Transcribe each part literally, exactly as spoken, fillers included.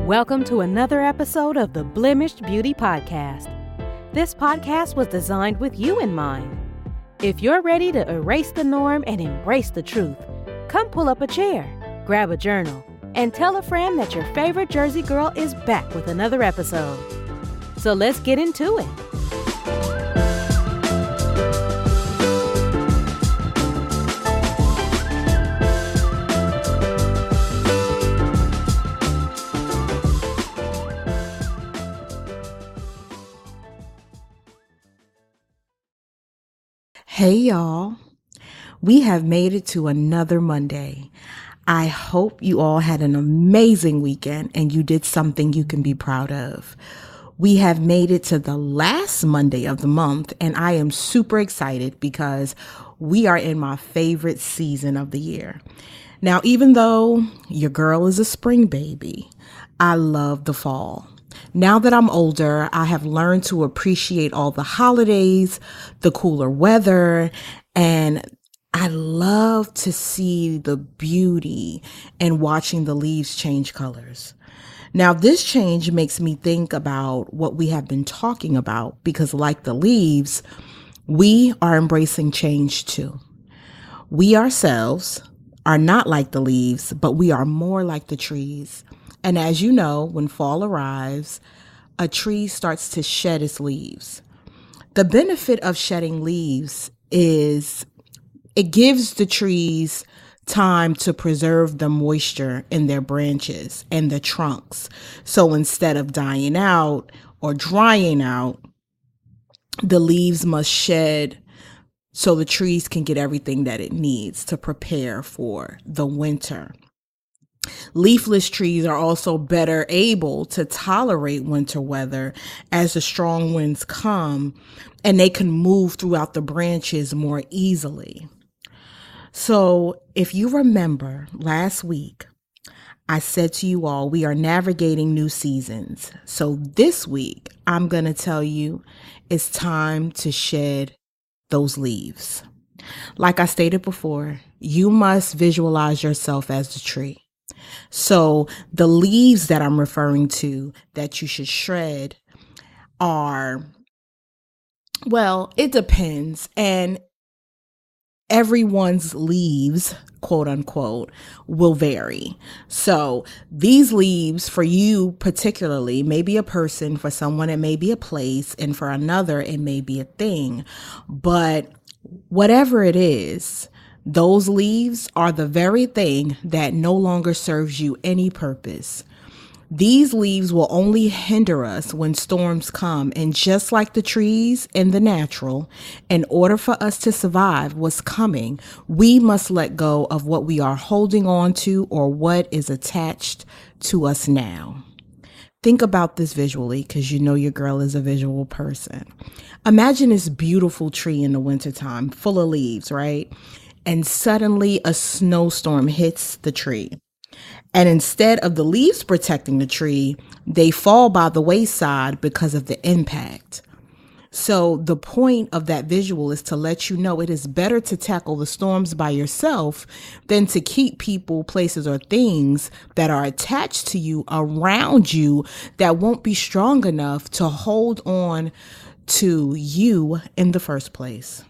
Welcome to another episode of the Blemished Beauty Podcast. This podcast was designed with you in mind. If you're ready to erase the norm and embrace the truth, come pull up a chair, grab a journal, and tell a friend that your favorite Jersey girl is back with another episode. So let's get into it. Hey y'all, we have made it to another Monday. I hope you all had an amazing weekend and you did something you can be proud of. We have made it to the last Monday of the month and I am super excited because we are in my favorite season of the year. Now, even though your girl is a spring baby, I love the fall. Now that I'm older, I have learned to appreciate all the holidays, the cooler weather, and I love to see the beauty in watching the leaves change colors. Now, this change makes me think about what we have been talking about because, like the leaves, we are embracing change too. We ourselves are not like the leaves, but we are more like the trees. And as you know, when fall arrives, a tree starts to shed its leaves. The benefit of shedding leaves is it gives the trees time to preserve the moisture in their branches and the trunks. So instead of dying out or drying out, the leaves must shed so the trees can get everything that it needs to prepare for the winter. Leafless trees are also better able to tolerate winter weather as the strong winds come, and they can move throughout the branches more easily. So if you remember last week, I said to you all, we are navigating new seasons. So this week, I'm going to tell you it's time to shed those leaves. Like I stated before, you must visualize yourself as the tree. So the leaves that I'm referring to that you should shred are, well, it depends. And everyone's leaves, quote unquote, will vary. So these leaves for you particularly may be a person, for someone it may be a place, and for another it may be a thing. But whatever it is, those leaves are the very thing that no longer serves you any purpose. These leaves will only hinder us when storms come. And just like the trees in the natural, in order for us to survive what's coming, we must let go of what we are holding on to or what is attached to us now. Think about this visually because you know your girl is a visual person. Imagine this beautiful tree in the wintertime full of leaves, right? And suddenly a snowstorm hits the tree. And instead of the leaves protecting the tree, they fall by the wayside because of the impact. So the point of that visual is to let you know it is better to tackle the storms by yourself than to keep people, places, or things that are attached to you around you that won't be strong enough to hold on to you in the first place.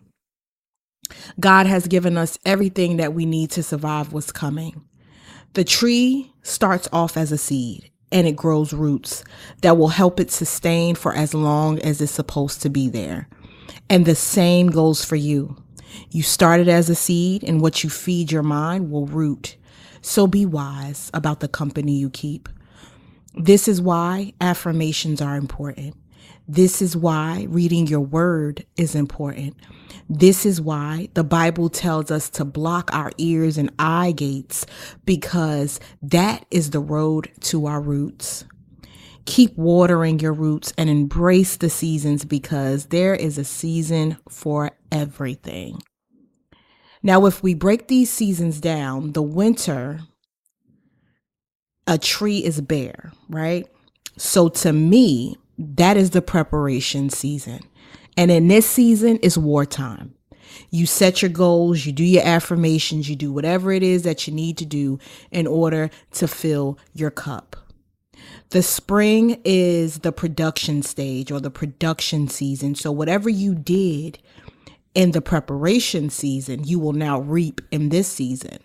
God has given us everything that we need to survive what's coming. The tree starts off as a seed and it grows roots that will help it sustain for as long as it's supposed to be there. And the same goes for you. You started as a seed and what you feed your mind will root. So be wise about the company you keep. This is why affirmations are important. This is why reading your word is important. This is why the Bible tells us to block our ears and eye gates, because that is the road to our roots. Keep watering your roots and embrace the seasons because there is a season for everything. Now, if we break these seasons down, the winter, a tree is bare, right? So to me, that is the preparation season. And in this season, it's wartime. You set your goals, you do your affirmations, you do whatever it is that you need to do in order to fill your cup. The spring is the production stage or the production season. So whatever you did in the preparation season, you will now reap in this season.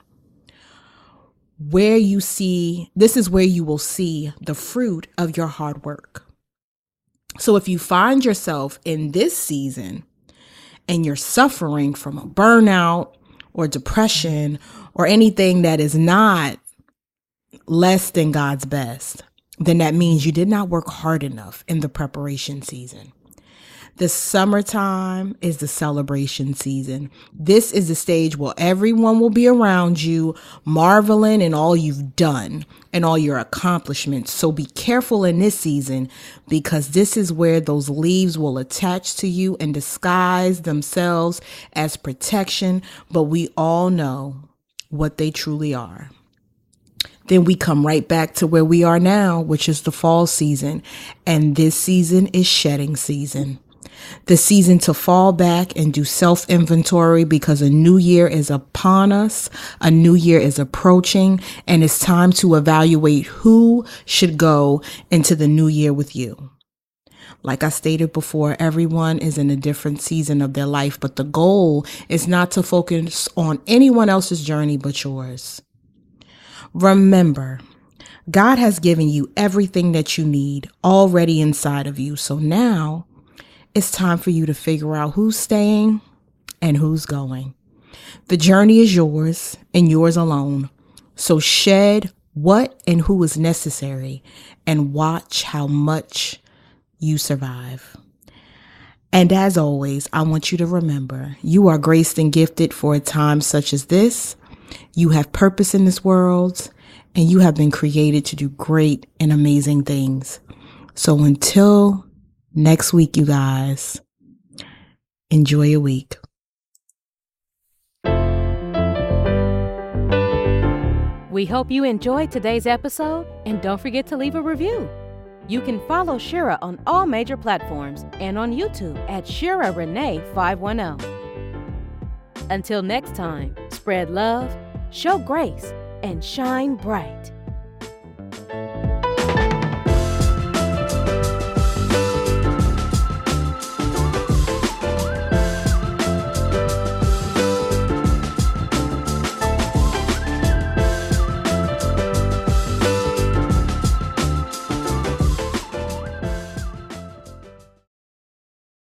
Where you see, this is where you will see the fruit of your hard work. So if you find yourself in this season and you're suffering from a burnout or depression or anything that is not less than God's best, then that means you did not work hard enough in the preparation season. The summertime is the celebration season. This is the stage where everyone will be around you, marveling in all you've done and all your accomplishments. So be careful in this season, because this is where those leaves will attach to you and disguise themselves as protection. But we all know what they truly are. Then we come right back to where we are now, which is the fall season. And this season is shedding season. The season to fall back and do self-inventory, because a new year is upon us. A new year is approaching, and it's time to evaluate who should go into the new year with you. Like I stated before, everyone is in a different season of their life, but the goal is not to focus on anyone else's journey but yours. Remember, God has given you everything that you need already inside of you. So now it's time for you to figure out who's staying and who's going. The journey is yours and yours alone. So shed what and who is necessary and watch how much you survive. And as always, I want you to remember, you are graced and gifted for a time such as this. You have purpose in this world, and you have been created to do great and amazing things. So until next week, you guys, enjoy your week. We hope you enjoyed today's episode, and don't forget to leave a review. You can follow Shira on all major platforms and on YouTube at Shira Renee five one zero. Until next time, spread love, show grace, and shine bright.